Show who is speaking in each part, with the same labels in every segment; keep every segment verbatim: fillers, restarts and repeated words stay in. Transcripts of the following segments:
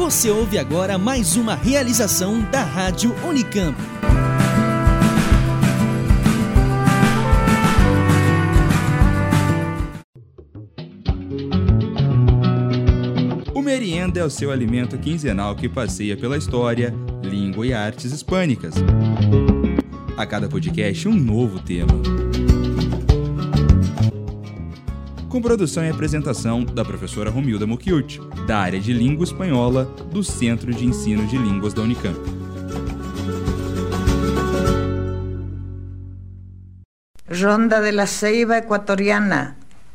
Speaker 1: Você ouve agora mais uma realização da Rádio Unicamp.
Speaker 2: O Merienda é o seu alimento quinzenal que passeia pela história, língua e artes hispânicas. A cada podcast, um novo tema. Com produção e apresentação da professora Romilda Mucchiuti, da área de Língua Espanhola do Centro de Ensino de Línguas da Unicamp.
Speaker 3: Ronda de la Ceiba ecuatoriana.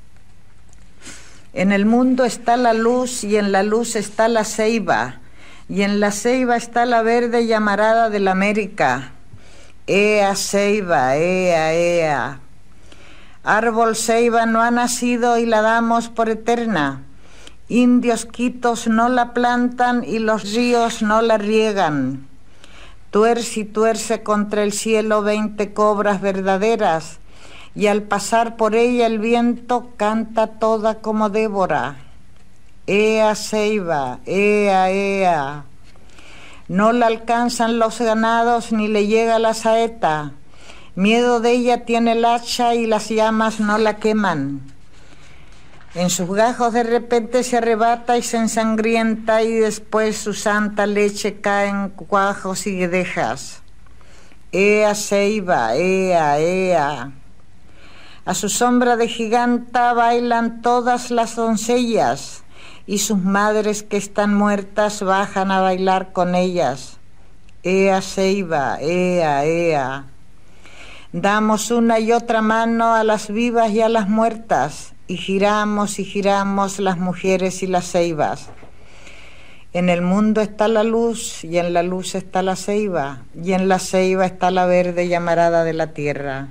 Speaker 3: En el mundo está la luz y en la luz está la ceiba, y en la ceiba está la verde llamarada de la América. Ea ceiba, ea, ea. Árbol ceiba no ha nacido y la damos por eterna. Indios quitos no la plantan y los ríos no la riegan. Tuerce y tuerce contra el cielo veinte cobras verdaderas, y al pasar por ella el viento canta toda como Débora. Ea ceiba, ea, ea. No la alcanzan los ganados ni le llega la saeta. Miedo de ella tiene el hacha y las llamas no la queman. En sus gajos de repente se arrebata y se ensangrienta, y después su santa leche cae en cuajos y guedejas. Ea ceiba, ea, ea. A su sombra de giganta bailan todas las doncellas, y sus madres que están muertas bajan a bailar con ellas. Ea ceiba, ea, ea. Damos una y otra mano a las vivas y a las muertas, y giramos y giramos las mujeres y las ceibas. En el mundo está la luz, y en la luz está la ceiba, y en la ceiba está la verde llamarada de la tierra.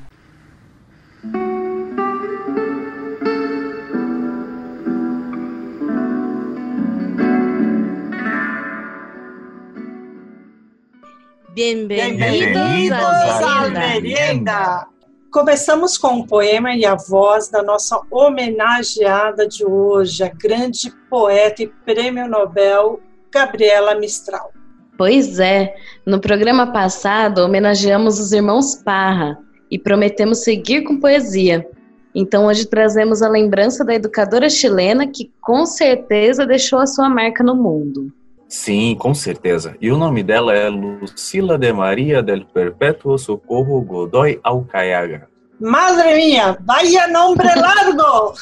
Speaker 4: Bem-vindos,
Speaker 5: Bem-vindos
Speaker 4: à
Speaker 5: à Merienda! Começamos com o poema e a voz da nossa homenageada de hoje, a grande poeta e prêmio Nobel, Gabriela Mistral.
Speaker 4: Pois é, no programa passado homenageamos os irmãos Parra e prometemos seguir com poesia. Então hoje trazemos a lembrança da educadora chilena que com certeza deixou a sua marca no mundo.
Speaker 6: Sim, com certeza. E o nome dela é Lucila de Maria del Perpétuo Socorro Godoy Alcayaga.
Speaker 5: Madre mía, vaya nombre largo!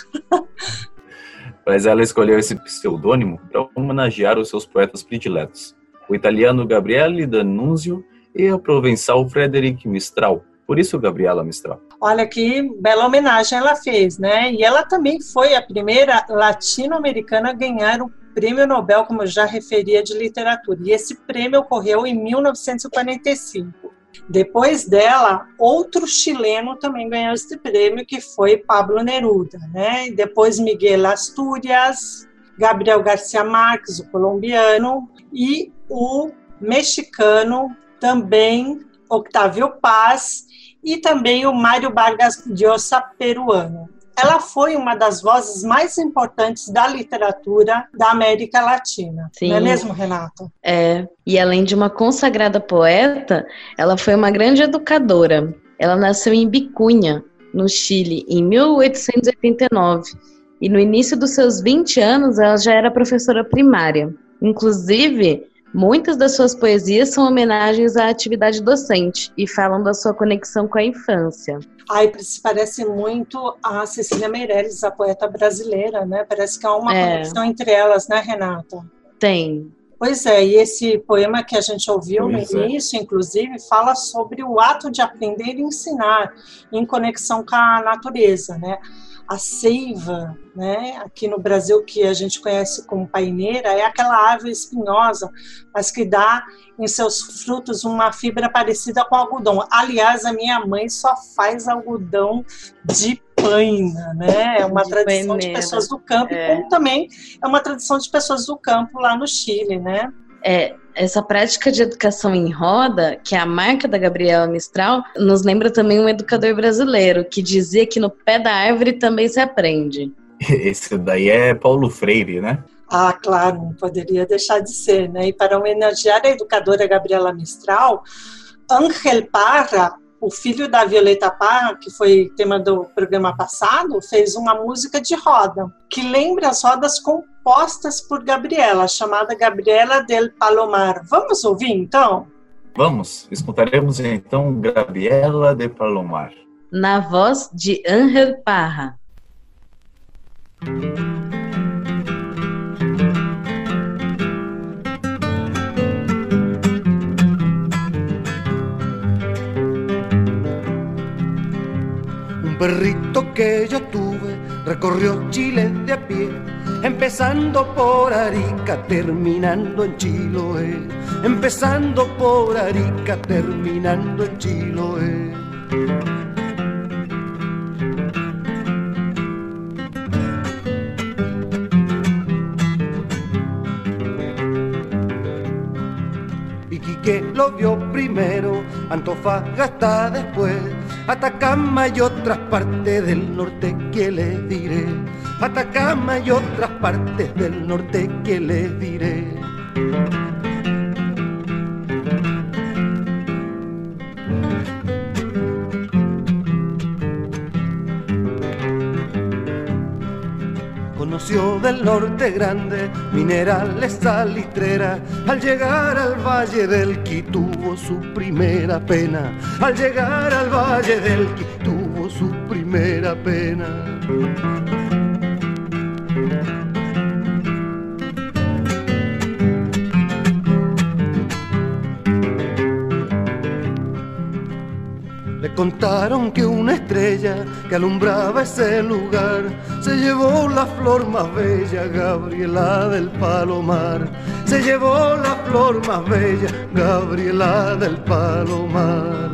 Speaker 6: Mas ela escolheu esse pseudônimo para homenagear os seus poetas prediletos, o italiano Gabriele D'Annunzio e o provençal Frederic Mistral. Por isso, Gabriela Mistral.
Speaker 5: Olha que bela homenagem ela fez, né? E ela também foi a primeira latino-americana a ganhar o Prêmio Nobel, como eu já referia, de literatura. E esse prêmio ocorreu em mil novecentos e quarenta e cinco. Depois dela, outro chileno também ganhou esse prêmio, que foi Pablo Neruda, né? E depois Miguel Asturias, Gabriel Garcia Marques, o colombiano, e o mexicano também, Octavio Paz, e também o Mário Vargas Llosa, peruano. Ela foi uma das vozes mais importantes da literatura da América Latina. Sim. Não é mesmo, Renata?
Speaker 4: É, e além de uma consagrada poeta, ela foi uma grande educadora. Ela nasceu em Vicunha, no Chile, em mil oitocentos e oitenta e nove, e no início dos seus vinte anos ela já era professora primária. Inclusive, muitas das suas poesias são homenagens à atividade docente e falam da sua conexão com a infância.
Speaker 5: Ai, se parece muito a Cecília Meirelles, a poeta brasileira, né? Parece que há uma é. conexão entre elas, né, Renata?
Speaker 4: Tem.
Speaker 5: Pois é, e esse poema que a gente ouviu pois no início, é. inclusive, fala sobre o ato de aprender e ensinar em conexão com a natureza, né? A ceiva, né, aqui no Brasil, que a gente conhece como paineira, é aquela árvore espinhosa, mas que dá em seus frutos uma fibra parecida com algodão. Aliás, a minha mãe só faz algodão de paina, né? É uma de tradição paineira. De pessoas do campo, é. como também é uma tradição de pessoas do campo lá no Chile, né?
Speaker 4: É, essa prática de educação em roda, que é a marca da Gabriela Mistral, nos lembra também um educador brasileiro, que dizia que no pé da árvore também se aprende.
Speaker 6: Esse daí é Paulo Freire, né?
Speaker 5: Ah, claro, não poderia deixar de ser, né? E para homenagear a educadora Gabriela Mistral, Ángel Parra, o filho da Violeta Parra, que foi tema do programa passado, fez uma música de roda, que lembra as rodas compostas por Gabriela, chamada Gabriela del Palomar. Vamos ouvir, então?
Speaker 6: Vamos, escutaremos então Gabriela del Palomar.
Speaker 4: Na voz de Ángel Parra.
Speaker 7: Un perrito que yo tuve recorrió Chile de a pie, empezando por Arica, terminando en Chiloé, empezando por Arica, terminando en Chiloé. Iquique lo vio primero, Antofagasta después, Atacama y otras partes del norte que les diré, Atacama y otras partes del norte que les diré. Conoció del norte grande minerales salitreras. Al llegar al valle del Qui tuvo su primera pena. Al llegar al valle del Qui tuvo su primera pena. Le contaron que una estrella que alumbraba ese lugar se llevó la flor más bella, Gabriela del Palomar. Se llevó la flor más bella, Gabriela del Palomar.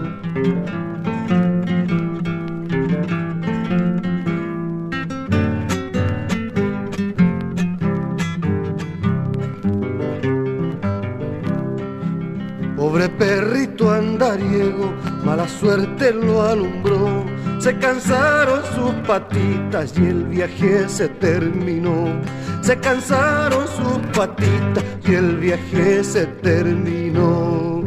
Speaker 7: Pobre perrito andariego, mala suerte lo alumbró. Se cansaron sus patitas y el viaje se terminó. Se cansaron sus patitas y el viaje se terminó.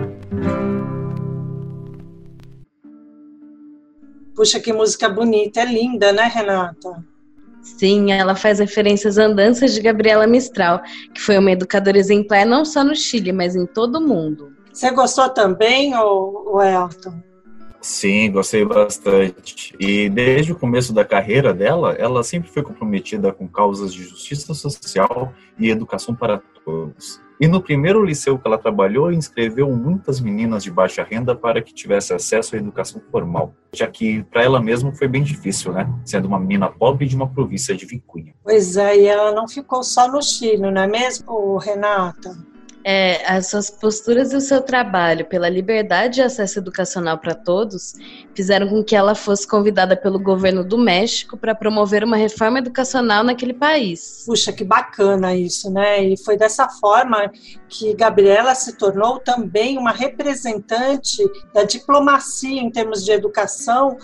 Speaker 5: Puxa, que música bonita, é linda, né, Renata?
Speaker 4: Sim, ela faz referências às andanças de Gabriela Mistral, que foi uma educadora exemplar não só no Chile, mas em todo o mundo.
Speaker 5: Você gostou também, ô, ô Elton?
Speaker 6: Sim, gostei bastante. E desde o começo da carreira dela, ela sempre foi comprometida com causas de justiça social e educação para todos. E no primeiro liceu que ela trabalhou, inscreveu muitas meninas de baixa renda para que tivesse acesso à educação formal, já que para ela mesma foi bem difícil, né? Sendo uma menina pobre de uma província de Vicunha.
Speaker 5: Pois é, e ela não ficou só no Chile, não é mesmo, Renata?
Speaker 4: É, as suas posturas e o seu trabalho pela liberdade e acesso educacional para todos fizeram com que ela fosse convidada pelo governo do México para promover uma reforma educacional naquele país.
Speaker 5: Puxa, que bacana isso, né? E foi dessa forma que Gabriela se tornou também uma representante da diplomacia em termos de educação,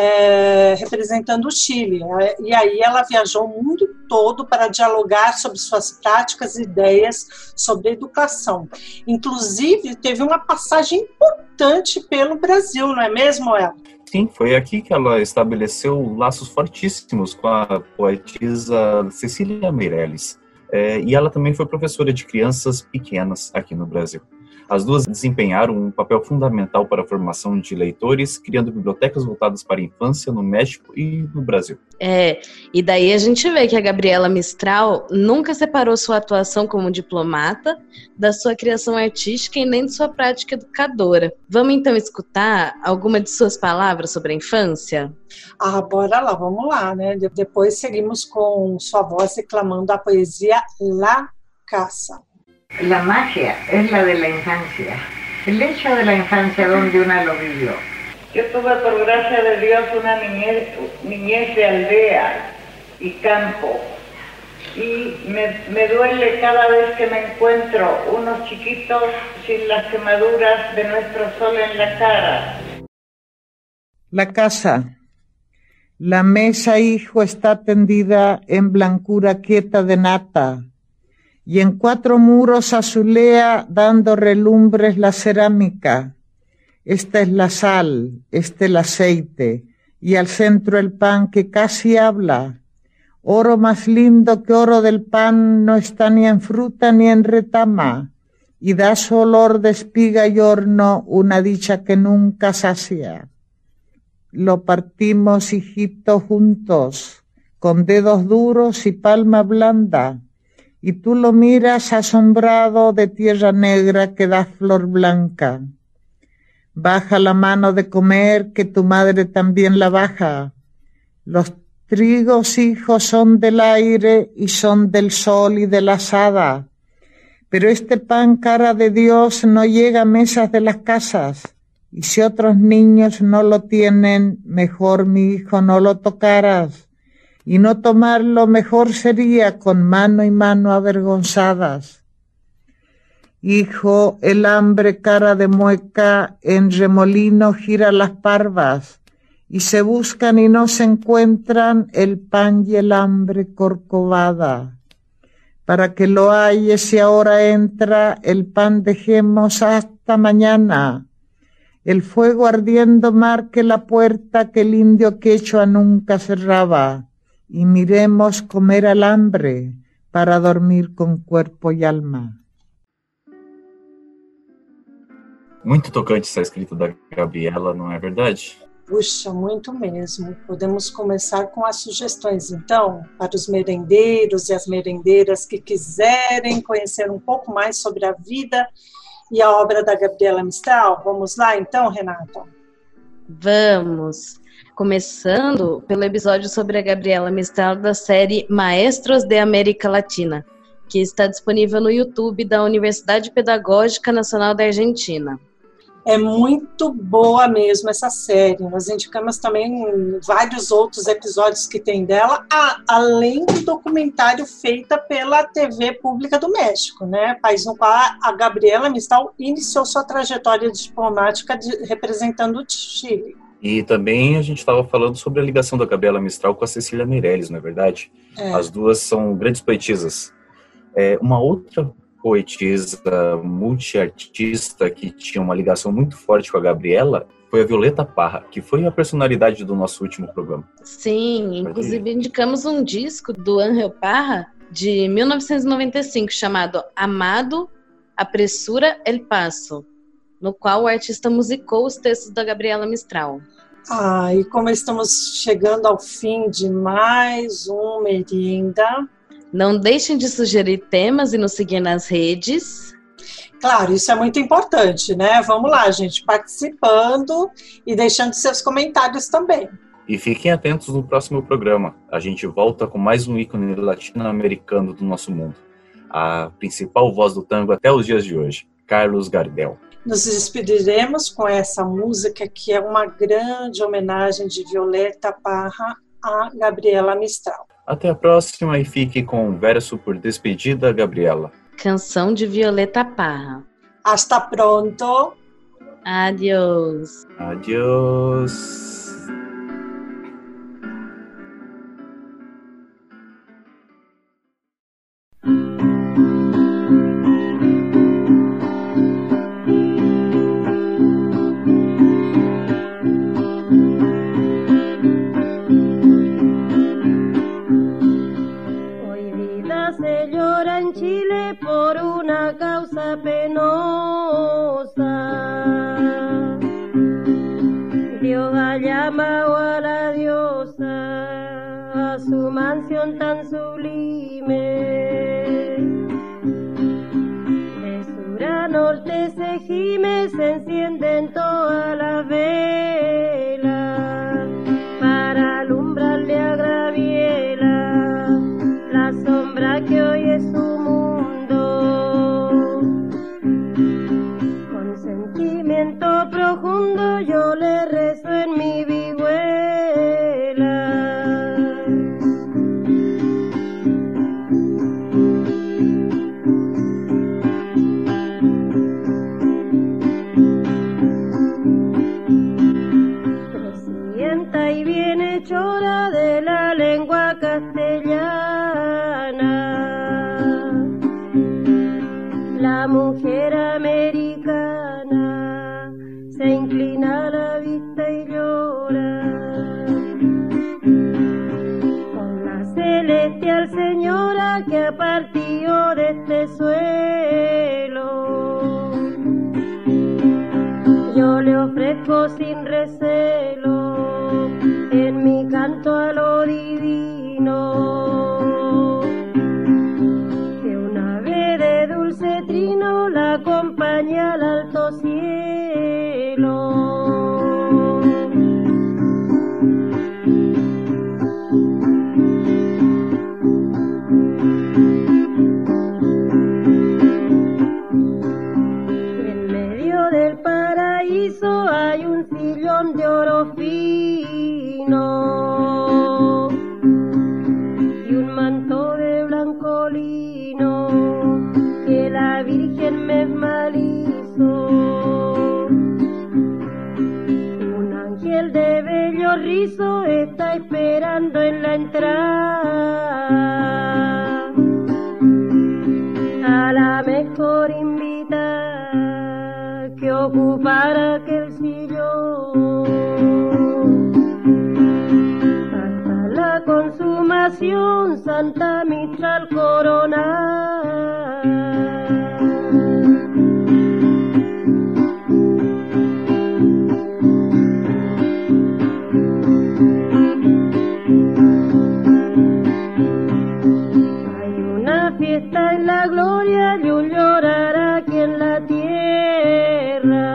Speaker 5: é, representando o Chile. E aí ela viajou o mundo todo para dialogar sobre suas práticas e ideias sobre educação. Inclusive, teve uma passagem importante pelo Brasil, não é mesmo, El?
Speaker 6: Sim, foi aqui que ela estabeleceu laços fortíssimos com a poetisa Cecília Meirelles. É, e ela também foi professora de crianças pequenas aqui no Brasil. As duas desempenharam um papel fundamental para a formação de leitores, criando bibliotecas voltadas para a infância no México e no Brasil.
Speaker 4: É, e daí a gente vê que a Gabriela Mistral nunca separou sua atuação como diplomata da sua criação artística e nem de sua prática educadora. Vamos então escutar alguma de suas palavras sobre a infância?
Speaker 5: Ah, bora lá, vamos lá, né? Depois seguimos com sua voz declamando a poesia La Casa.
Speaker 3: La magia es la de la infancia, el hecho de la infancia donde una lo vivió. Yo tuve por gracia de Dios una niñez, niñez de aldea y campo, y me, me duele cada vez que me encuentro unos chiquitos sin las quemaduras de nuestro sol en la cara.
Speaker 8: La casa
Speaker 3: La mesa, hijo, está tendida en blancura quieta de nata, y en cuatro muros azulea dando relumbres la cerámica. Esta es la sal, este el aceite, y al centro el pan que casi habla. Oro más lindo que oro del pan no está ni en fruta ni en retama, y da su olor de espiga y horno una dicha que nunca sacia. Lo partimos, hijito, juntos, con dedos duros y palma blanda, y tú lo miras asombrado de tierra negra que da flor blanca. Baja la mano de comer, que tu madre también la baja. Los trigos, hijos, son del aire y son del sol y de la asada, pero este pan, cara de Dios, no llega a mesas de las casas. Y si otros niños no lo tienen, mejor, mi hijo, no lo tocaras. Y no tomarlo mejor sería con mano y mano avergonzadas. Hijo, el hambre, cara de mueca, en remolino gira las parvas, y se buscan y no se encuentran el pan y el hambre corcovada. Para que lo halles, si ahora entra, el pan dejemos hasta mañana. El fuego ardiendo marque la puerta que el indio quechua nunca cerraba, y miremos comer al hambre para dormir con cuerpo e alma.
Speaker 6: Muito tocante essa escrita da Gabriela, não é verdade?
Speaker 5: Puxa, muito mesmo. Podemos começar com as sugestões, então, para os merendeiros e as merendeiras que quiserem conhecer um pouco mais sobre a vida e a obra da Gabriela Mistral. Vamos lá, então, Renata?
Speaker 4: Vamos! Começando pelo episódio sobre a Gabriela Mistral da série Maestros de América Latina, que está disponível no YouTube da Universidade Pedagógica Nacional da Argentina.
Speaker 5: É muito boa mesmo essa série. Nós indicamos também vários outros episódios que tem dela, a, além do documentário feito pela T V Pública do México, né? País no qual a Gabriela Mistral iniciou sua trajetória diplomática de, representando o Chile.
Speaker 6: E também a gente estava falando sobre a ligação da Gabriela Mistral com a Cecília Meirelles, não é verdade? É. As duas são grandes poetisas. É, uma outra poetisa multiartista que tinha uma ligação muito forte com a Gabriela foi a Violeta Parra, que foi a personalidade do nosso último programa.
Speaker 4: Sim, inclusive indicamos um disco do Ángel Parra de mil novecentos e noventa e cinco chamado Amado, Apressura el Paso, no qual o artista musicou os textos da Gabriela Mistral.
Speaker 5: Ah, e como estamos chegando ao fim de mais um Merienda,
Speaker 4: não deixem de sugerir temas e nos seguir nas redes.
Speaker 5: Claro, isso é muito importante, né? Vamos lá, gente, participando e deixando seus comentários também.
Speaker 6: E fiquem atentos no próximo programa. A gente volta com mais um ícone latino-americano do nosso mundo. A principal voz do tango até os dias de hoje, Carlos Gardel.
Speaker 5: Nos despediremos com essa música que é uma grande homenagem de Violeta Parra a Gabriela Mistral.
Speaker 6: Até a próxima e fique com verso por despedida, Gabriela.
Speaker 4: Canção de Violeta Parra.
Speaker 5: Hasta pronto.
Speaker 4: Adiós.
Speaker 6: Adiós.
Speaker 8: penosa. Dios ha llamado a la diosa a su mansión tan sublime. De sur a norte se gime, se encienden todas las velas para alumbrarle a Graviela la sombra que hoy es su mundo. Con sentimiento profundo yo le rezo en mi vihuela. al Señora que ha partido de este suelo. Yo le ofrezco sin recelo en mi canto a lo divino, que una ave de dulce trino la acompaña al alto cielo. Hay un sillón de oro fino y un manto de blanco lino que la Virgen me hizo. Un ángel de bello rizo está esperando en la entrada a la mejor invitada que ocupara aquel sillón hasta la consumación, Santa Mistral corona. Hay una fiesta en la gloria y un llorar aquí en la tierra,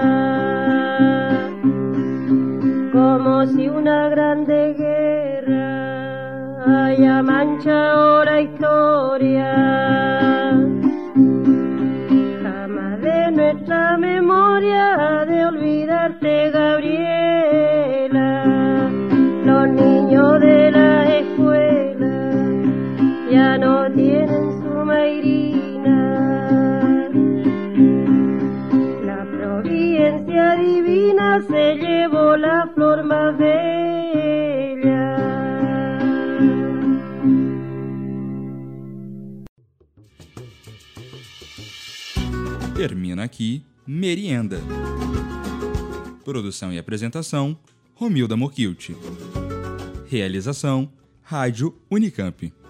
Speaker 8: como si una grande guerra haya mancha ahora historia. Jamás de nuestra memoria ha de olvidarte, Gabriela. Los niños de la escuela ya no tienen su Mayrina. La providencia divina se llevó la flor más bella.
Speaker 2: Termina aqui Merienda. Produção e apresentação, Romilda Mokilt. Realização, Rádio Unicamp.